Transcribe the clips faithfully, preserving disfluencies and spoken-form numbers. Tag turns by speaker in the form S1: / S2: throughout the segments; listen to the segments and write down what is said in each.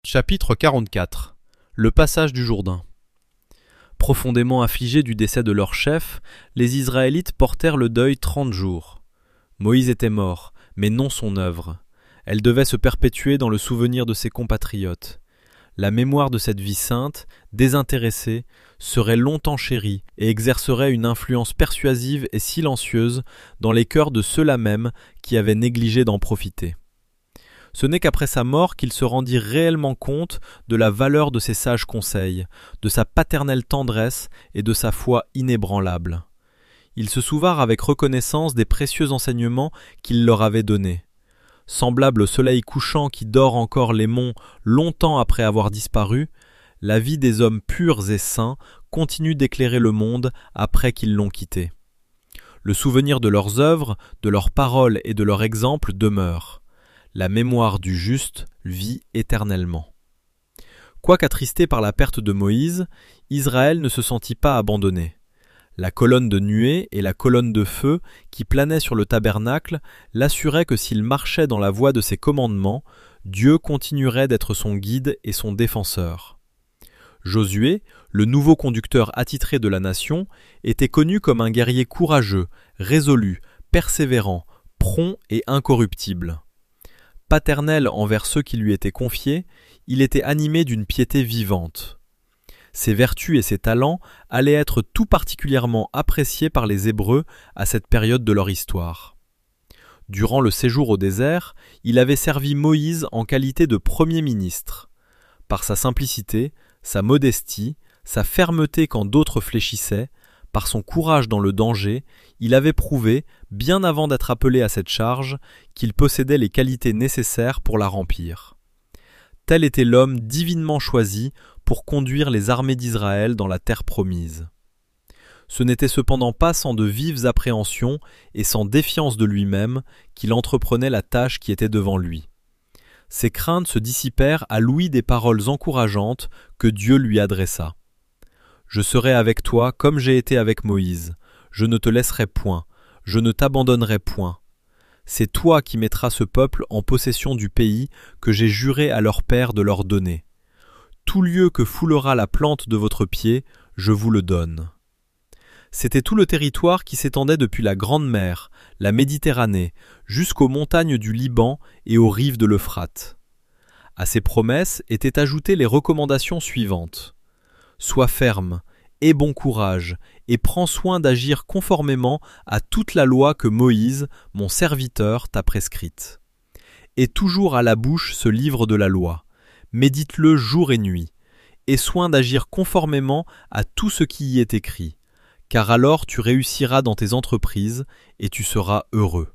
S1: Chapitre quarante-quatre. Le passage du Jourdain. Profondément affligés du décès de leur chef, les Israélites portèrent le deuil trente jours. Moïse était mort, mais non son œuvre. Elle devait se perpétuer dans le souvenir de ses compatriotes. La mémoire de cette vie sainte, désintéressée, serait longtemps chérie et exercerait une influence persuasive et silencieuse dans les cœurs de ceux-là même qui avaient négligé d'en profiter. Ce n'est qu'après sa mort qu'ils se rendirent réellement compte de la valeur de ses sages conseils, de sa paternelle tendresse et de sa foi inébranlable. Ils se souvinrent avec reconnaissance des précieux enseignements qu'il leur avait donnés. Semblable au soleil couchant qui dore encore les monts longtemps après avoir disparu, la vie des hommes purs et saints continue d'éclairer le monde après qu'ils l'ont quitté. Le souvenir de leurs œuvres, de leurs paroles et de leur exemple demeure. La mémoire du juste vit éternellement. Quoiqu'attristé par la perte de Moïse, Israël ne se sentit pas abandonné. La colonne de nuée et la colonne de feu qui planait sur le tabernacle l'assuraient que s'il marchait dans la voie de ses commandements, Dieu continuerait d'être son guide et son défenseur. Josué, le nouveau conducteur attitré de la nation, était connu comme un guerrier courageux, résolu, persévérant, prompt et incorruptible. Paternel envers ceux qui lui étaient confiés, il était animé d'une piété vivante. Ses vertus et ses talents allaient être tout particulièrement appréciés par les Hébreux à cette période de leur histoire. Durant le séjour au désert, il avait servi Moïse en qualité de premier ministre. Par sa simplicité, sa modestie, sa fermeté quand d'autres fléchissaient, par son courage dans le danger, il avait prouvé, bien avant d'être appelé à cette charge, qu'il possédait les qualités nécessaires pour la remplir. Tel était l'homme divinement choisi pour conduire les armées d'Israël dans la terre promise. Ce n'était cependant pas sans de vives appréhensions et sans défiance de lui-même qu'il entreprenait la tâche qui était devant lui. Ses craintes se dissipèrent à l'ouïe des paroles encourageantes que Dieu lui adressa. « Je serai avec toi comme j'ai été avec Moïse. Je ne te laisserai point. Je ne t'abandonnerai point. C'est toi qui mettras ce peuple en possession du pays que j'ai juré à leur père de leur donner. Tout lieu que foulera la plante de votre pied, je vous le donne. » C'était tout le territoire qui s'étendait depuis la Grande Mer, la Méditerranée, jusqu'aux montagnes du Liban et aux rives de l'Euphrate. À ces promesses étaient ajoutées les recommandations suivantes. Sois ferme, aie bon courage, et prends soin d'agir conformément à toute la loi que Moïse, mon serviteur, t'a prescrite. Aie toujours à la bouche ce livre de la loi. Médite-le jour et nuit. Aie soin d'agir conformément à tout ce qui y est écrit, car alors tu réussiras dans tes entreprises et tu seras heureux.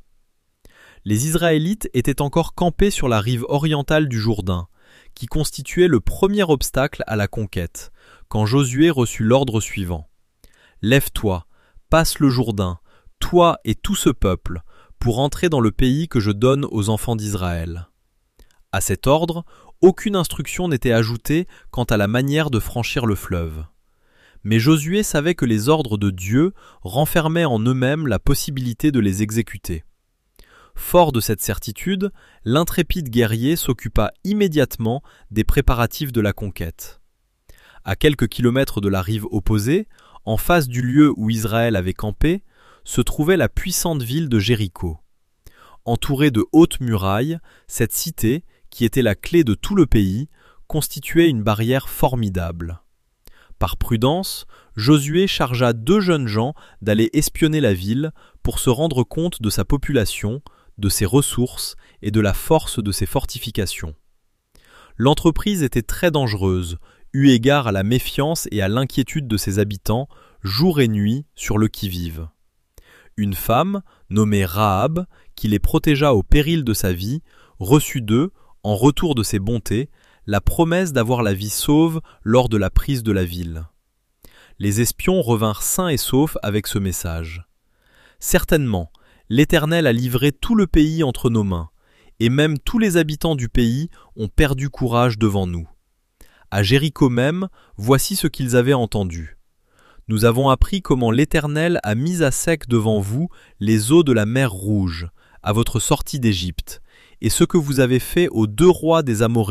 S1: Les Israélites étaient encore campés sur la rive orientale du Jourdain, qui constituait le premier obstacle à la conquête, quand Josué reçut l'ordre suivant. « Lève-toi, passe le Jourdain, toi et tout ce peuple, pour entrer dans le pays que je donne aux enfants d'Israël. » À cet ordre, aucune instruction n'était ajoutée quant à la manière de franchir le fleuve. Mais Josué savait que les ordres de Dieu renfermaient en eux-mêmes la possibilité de les exécuter. Fort de cette certitude, l'intrépide guerrier s'occupa immédiatement des préparatifs de la conquête. À quelques kilomètres de la rive opposée, en face du lieu où Israël avait campé, se trouvait la puissante ville de Jéricho. Entourée de hautes murailles, cette cité, qui était la clé de tout le pays, constituait une barrière formidable. Par prudence, Josué chargea deux jeunes gens d'aller espionner la ville pour se rendre compte de sa population, de ses ressources et de la force de ses fortifications. L'entreprise était très dangereuse, eu égard à la méfiance et à l'inquiétude de ses habitants, jour et nuit sur le qui-vive. Une femme, nommée Rahab, qui les protégea au péril de sa vie, reçut d'eux, en retour de ses bontés, la promesse d'avoir la vie sauve lors de la prise de la ville. Les espions revinrent sains et saufs avec ce message. « Certainement, l'Éternel a livré tout le pays entre nos mains, et même tous les habitants du pays ont perdu courage devant nous. À Jéricho même, voici ce qu'ils avaient entendu. Nous avons appris comment l'Éternel a mis à sec devant vous les eaux de la mer Rouge, à votre sortie d'Égypte, et ce que vous avez fait aux deux rois des Amoréens,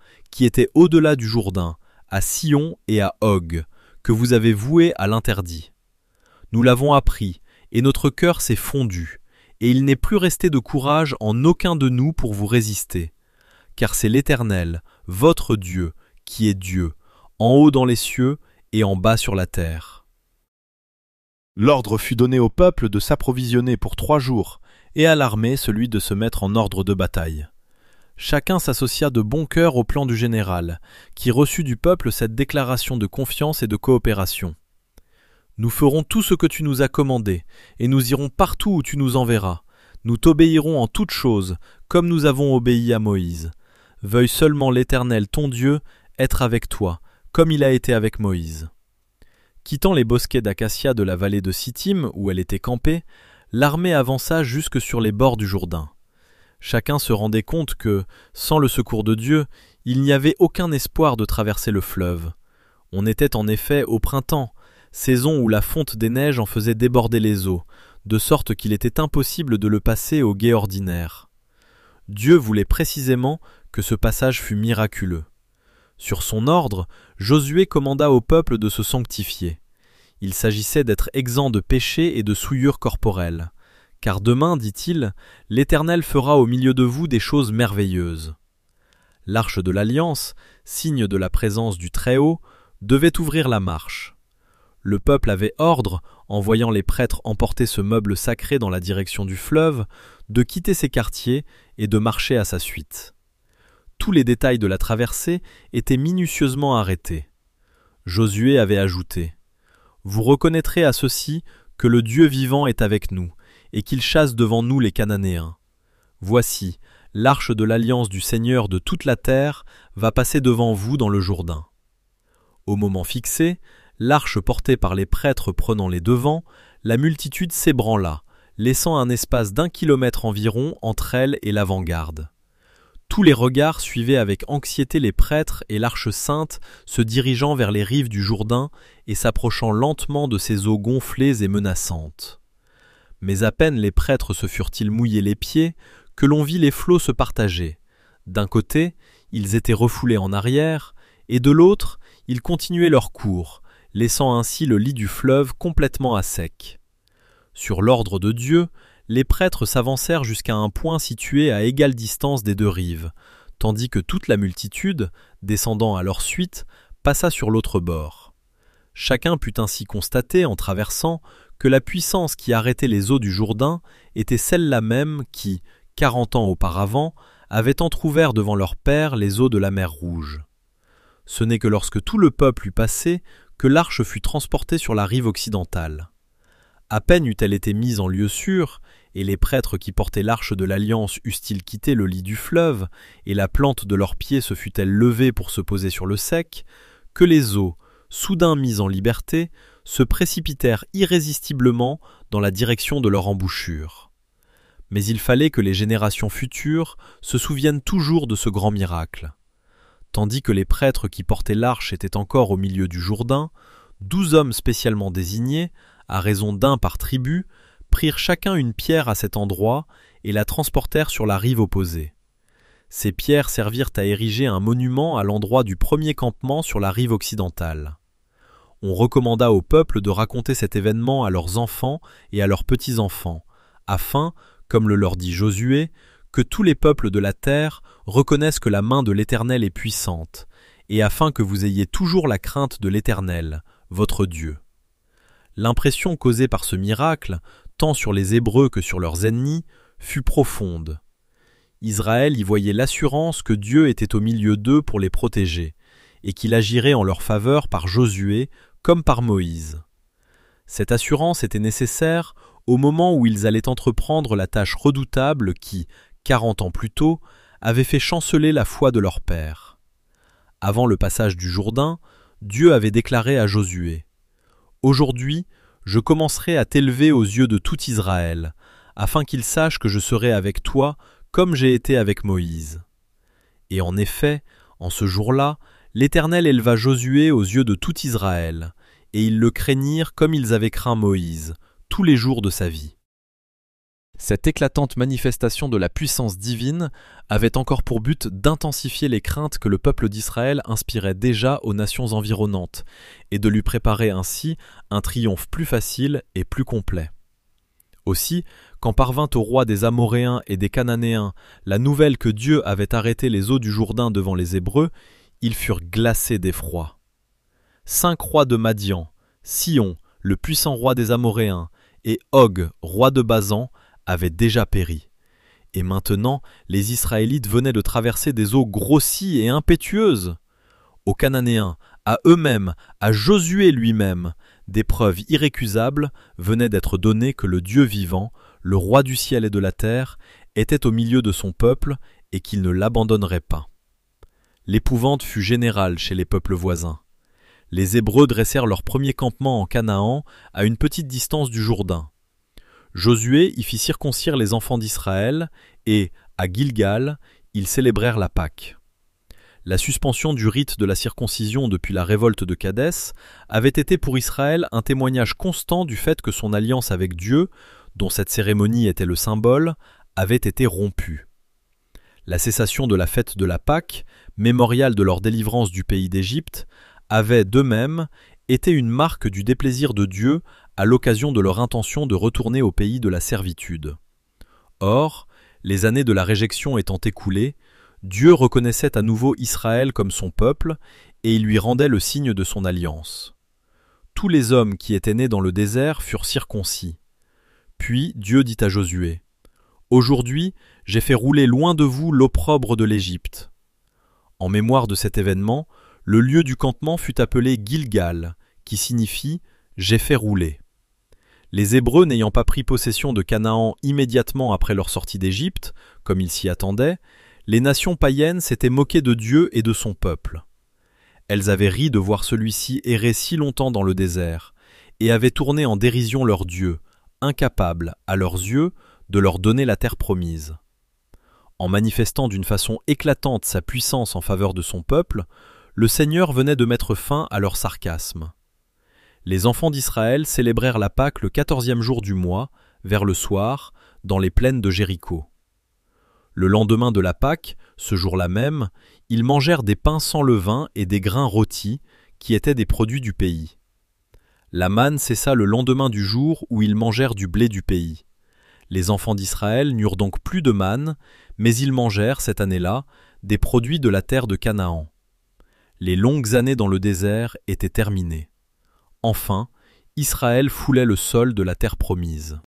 S1: qui étaient au-delà du Jourdain, à Sion et à Og, que vous avez voués à l'interdit. Nous l'avons appris, et notre cœur s'est fondu, et il n'est plus resté de courage en aucun de nous pour vous résister. Car c'est l'Éternel, votre Dieu, qui est Dieu, en haut dans les cieux et en bas sur la terre. L'ordre fut donné au peuple de s'approvisionner pour trois jours, et à l'armée celui de se mettre en ordre de bataille. Chacun s'associa de bon cœur au plan du général, qui reçut du peuple cette déclaration de confiance et de coopération. Nous ferons tout ce que tu nous as commandé, et nous irons partout où tu nous enverras. Nous t'obéirons en toutes choses, comme nous avons obéi à Moïse. Veuille seulement l'Éternel, ton Dieu, être avec toi, comme il a été avec Moïse. Quittant les bosquets d'acacia de la vallée de Sittim, où elle était campée, l'armée avança jusque sur les bords du Jourdain. Chacun se rendait compte que, sans le secours de Dieu, il n'y avait aucun espoir de traverser le fleuve. On était en effet au printemps, saison où la fonte des neiges en faisait déborder les eaux, de sorte qu'il était impossible de le passer au gué ordinaire. Dieu voulait précisément que ce passage fût miraculeux. Sur son ordre, Josué commanda au peuple de se sanctifier. Il s'agissait d'être exempt de péché et de souillure corporelle. Car demain, dit-il, l'Éternel fera au milieu de vous des choses merveilleuses. L'arche de l'Alliance, signe de la présence du Très-Haut, devait ouvrir la marche. Le peuple avait ordre, en voyant les prêtres emporter ce meuble sacré dans la direction du fleuve, de quitter ses quartiers et de marcher à sa suite. Tous les détails de la traversée étaient minutieusement arrêtés. Josué avait ajouté « Vous reconnaîtrez à ceci que le Dieu vivant est avec nous, et qu'il chasse devant nous les Cananéens. Voici, l'arche de l'alliance du Seigneur de toute la terre va passer devant vous dans le Jourdain. » Au moment fixé, l'arche portée par les prêtres prenant les devants, la multitude s'ébranla, laissant un espace d'un kilomètre environ entre elle et l'avant-garde. Tous les regards suivaient avec anxiété les prêtres et l'arche sainte se dirigeant vers les rives du Jourdain et s'approchant lentement de ces eaux gonflées et menaçantes. Mais à peine les prêtres se furent-ils mouillés les pieds que l'on vit les flots se partager. D'un côté, ils étaient refoulés en arrière, et de l'autre, ils continuaient leur cours, laissant ainsi le lit du fleuve complètement à sec. Sur l'ordre de Dieu, les prêtres s'avancèrent jusqu'à un point situé à égale distance des deux rives, tandis que toute la multitude, descendant à leur suite, passa sur l'autre bord. Chacun put ainsi constater, en traversant, que la puissance qui arrêtait les eaux du Jourdain était celle-là même qui, quarante ans auparavant, avait entrouvert devant leur père les eaux de la mer Rouge. Ce n'est que lorsque tout le peuple eut passé que l'arche fut transportée sur la rive occidentale. À peine eut-elle été mise en lieu sûr, et les prêtres qui portaient l'arche de l'Alliance eussent-ils quitté le lit du fleuve, et la plante de leurs pieds se fut-elle levée pour se poser sur le sec, que les eaux, soudain mises en liberté, se précipitèrent irrésistiblement dans la direction de leur embouchure. Mais il fallait que les générations futures se souviennent toujours de ce grand miracle. Tandis que les prêtres qui portaient l'arche étaient encore au milieu du Jourdain, douze hommes spécialement désignés, à raison d'un par tribu, prirent chacun une pierre à cet endroit et la transportèrent sur la rive opposée. Ces pierres servirent à ériger un monument à l'endroit du premier campement sur la rive occidentale. On recommanda au peuple de raconter cet événement à leurs enfants et à leurs petits-enfants, afin, comme le leur dit Josué, que tous les peuples de la terre reconnaissent que la main de l'Éternel est puissante, et afin que vous ayez toujours la crainte de l'Éternel, votre Dieu. L'impression causée par ce miracle, tant sur les Hébreux que sur leurs ennemis, fut profonde. Israël y voyait l'assurance que Dieu était au milieu d'eux pour les protéger, et qu'il agirait en leur faveur par Josué comme par Moïse. Cette assurance était nécessaire au moment où ils allaient entreprendre la tâche redoutable qui, quarante ans plus tôt, avait fait chanceler la foi de leur père. Avant le passage du Jourdain, Dieu avait déclaré à Josué « Aujourd'hui, je commencerai à t'élever aux yeux de tout Israël, afin qu'ils sachent que je serai avec toi comme j'ai été avec Moïse. » Et en effet, en ce jour-là, l'Éternel éleva Josué aux yeux de tout Israël, et ils le craignirent comme ils avaient craint Moïse, tous les jours de sa vie. Cette éclatante manifestation de la puissance divine avait encore pour but d'intensifier les craintes que le peuple d'Israël inspirait déjà aux nations environnantes, et de lui préparer ainsi un triomphe plus facile et plus complet. Aussi, quand parvint au roi des Amoréens et des Cananéens la nouvelle que Dieu avait arrêté les eaux du Jourdain devant les Hébreux, ils furent glacés d'effroi. Cinq rois de Madian, Sion, le puissant roi des Amoréens, et Og, roi de Basan, avaient déjà péri. Et maintenant, les Israélites venaient de traverser des eaux grossies et impétueuses. Aux Cananéens, à eux-mêmes, à Josué lui-même, des preuves irrécusables venaient d'être données que le Dieu vivant, le roi du ciel et de la terre, était au milieu de son peuple et qu'il ne l'abandonnerait pas. L'épouvante fut générale chez les peuples voisins. Les Hébreux dressèrent leur premier campement en Canaan à une petite distance du Jourdain. Josué y fit circoncire les enfants d'Israël et, à Gilgal, ils célébrèrent la Pâque. La suspension du rite de la circoncision depuis la révolte de Kadès avait été pour Israël un témoignage constant du fait que son alliance avec Dieu, dont cette cérémonie était le symbole, avait été rompue. La cessation de la fête de la Pâque, mémorial de leur délivrance du pays d'Égypte, avait de même été une marque du déplaisir de Dieu à l'occasion de leur intention de retourner au pays de la servitude. Or, les années de la réjection étant écoulées, Dieu reconnaissait à nouveau Israël comme son peuple et il lui rendait le signe de son alliance. Tous les hommes qui étaient nés dans le désert furent circoncis. Puis Dieu dit à Josué : « Aujourd'hui, j'ai fait rouler loin de vous l'opprobre de l'Égypte. » En mémoire de cet événement, le lieu du campement fut appelé Gilgal, qui signifie « j'ai fait rouler ». Les Hébreux n'ayant pas pris possession de Canaan immédiatement après leur sortie d'Égypte, comme ils s'y attendaient, les nations païennes s'étaient moquées de Dieu et de son peuple. Elles avaient ri de voir celui-ci errer si longtemps dans le désert, et avaient tourné en dérision leur Dieu, incapable, à leurs yeux, de leur donner la terre promise. En manifestant d'une façon éclatante sa puissance en faveur de son peuple, le Seigneur venait de mettre fin à leur sarcasme. Les enfants d'Israël célébrèrent la Pâque le quatorzième jour du mois, vers le soir, dans les plaines de Jéricho. Le lendemain de la Pâque, ce jour-là même, ils mangèrent des pains sans levain et des grains rôtis, qui étaient des produits du pays. La manne cessa le lendemain du jour où ils mangèrent du blé du pays. Les enfants d'Israël n'eurent donc plus de manne, mais ils mangèrent, cette année-là, des produits de la terre de Canaan. Les longues années dans le désert étaient terminées. Enfin, Israël foulait le sol de la terre promise.